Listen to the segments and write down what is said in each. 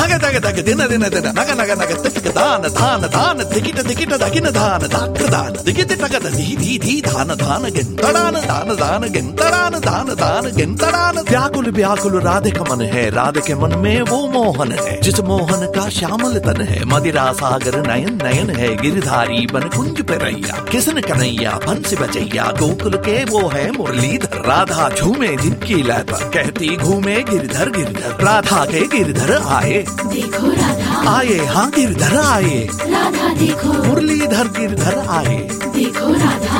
ನಗ ತಗ ತಗ ದಿನ ದಿನ ದಿನ ನಗ ನಗ ನಗ ತಕ್ಕ ದಾನ ದಾನ ದಾನ ದಿಗಿಟ ದಿಗಿಟ ದಗಿನ ದಾನ ದಾಕ್ರ ದಾನ ದಿಗಿಟ ತಗದ ಧೀ ಧೀ ಧೀ ದಾನ ದಾನ ಗೆಂತಡಾನ ದಾನ ದಾನ ಗೆಂತಡಾನ ದಾನ दान गिनतड़ान व्याकुल व्याकुल राधे का मन है, राधे के मन में वो मोहन है, जिस मोहन का श्यामल तन है, मदिरा सागर नयन नयन है, गिरधारी बन कुंज पे रैया, किसन कन्हैया बंसी बजैया, गोकुल के वो है मुरलीधर, राधा झूमे जिनकी लय पर, कहती घूमे गिरधर गिरधर, राधा के गिरधर आए, देखो राधा आए, हाँ गिरधर आए, राधा देखो मुरलीधर गिरधर आए, देखो राधा।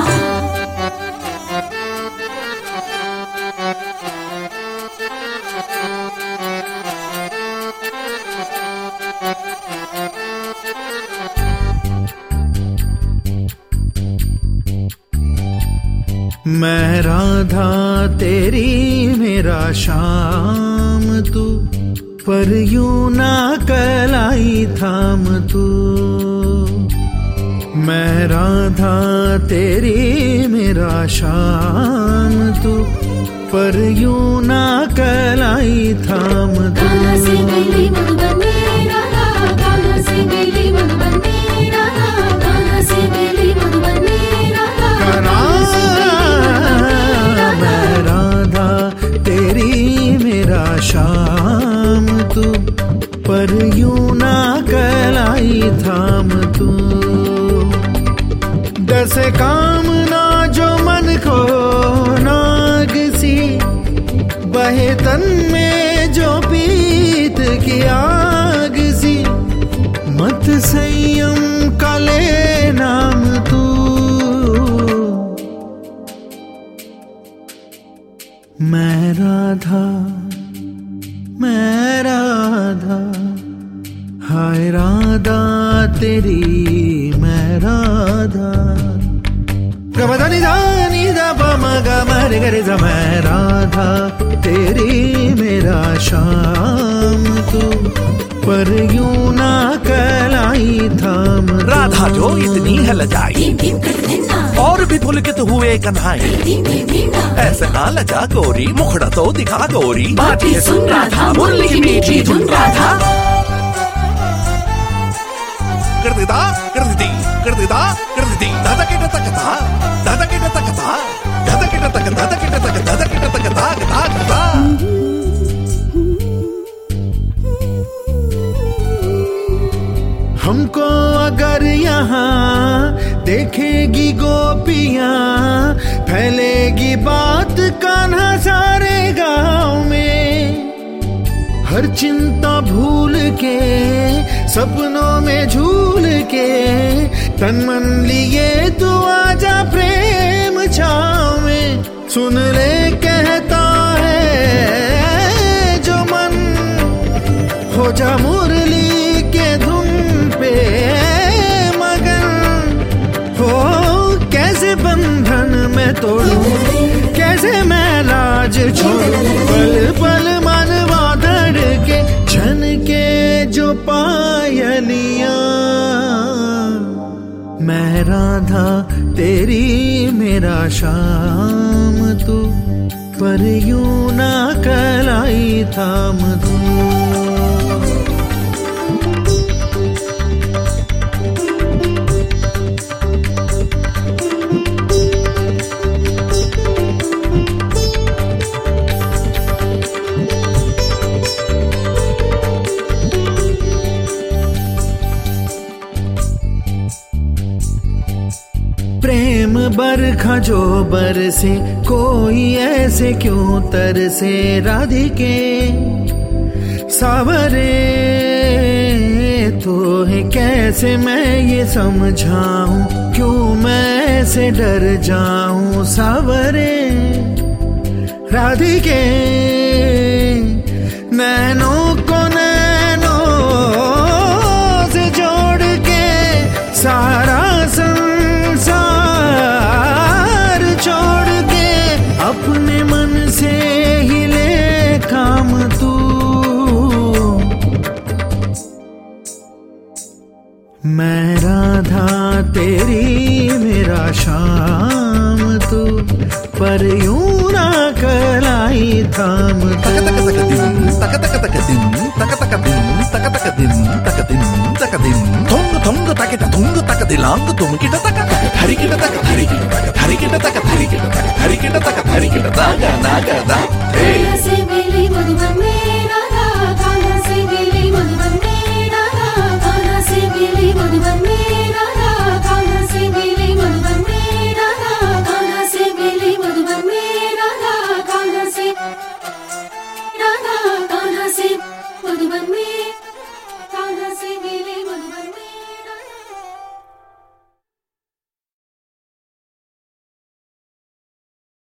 मैं राधा तेरी मेरा श्याम तू, पर यूं ना कलाई थाम तू। मैं राधा तेरी मेरा श्याम तू, पर यूं ना कलाई थाम तू। शाम तू, पर यूं ना कलाई थाम तू। दस कामना जो मन को नाग सी, बहे तन में जो पीत की आग सी, मत संयम का ले नाम तू। मैं राधा मैं राधा, हाय राधा तेरी मैं राधा। गमधनि धानी दा पम ग मरे गरे ज। मैं राधा तेरी मेरा श्याम तू, पर यूं ना कलाई थाम। राधा जो इतनी है लजाई और भी पुलकित हुए कन्हाई, ऐसे ना लजा गोरी, मुखड़ा तो दिखा गोरी, बातें सुन राधा मुरली की मीठी धुन राधा। कर देता कर देती कर देता कर देती, दादा के टक था दादा के टक था दादा के टक दादा के टक दादा के टक था था। हमको अगर यहाँ देखेगी गोपियाँ, फैलेगी बात कान्हा सारे गाँव में। हर चिंता भूल के सपनों में झूल के, तन मन लिए तू आजा प्रेम छाँव में। सुन ले कहता है जो मन, हो जा मुरली के धुन पे मगन। हो कैसे बंधन में तोड़ूं, कैसे मैं लाज छोड़ूं, पल पल मनवा धड़के छन के जो पायलियां। मैं राधा तेरी मेरा श्याम तू, पर यूं ना कलाई थाम तू। प्रेम बरखा जो बरसे, कोई ऐसे क्यों तरसे। राधिके सावरे तो है, कैसे मैं ये समझाऊं, क्यों मैं ऐसे डर जाऊं। सावरे राधिके नैनों को नैनों से जोड़ के, सारा संसार छोड़ के, अपने मन से ही ले काम तू। मैं राधा तेरी मेरा श्याम तू, पर यूं ना कलाई थाम तू। तक तक तक दिन तक तक तक दिन तक तक दिन तक तक தினாங்கு தும்கிட்ட தக்க தக்க தரிக்கிட்ட தக்க தரிக்கிட்ட தக்க தரிக்கிட்ட தக்க தரிக்கிட்ட தக்க தரிக்கிட்ட தக்க தரிக்கிட்ட தாக நாக தா. से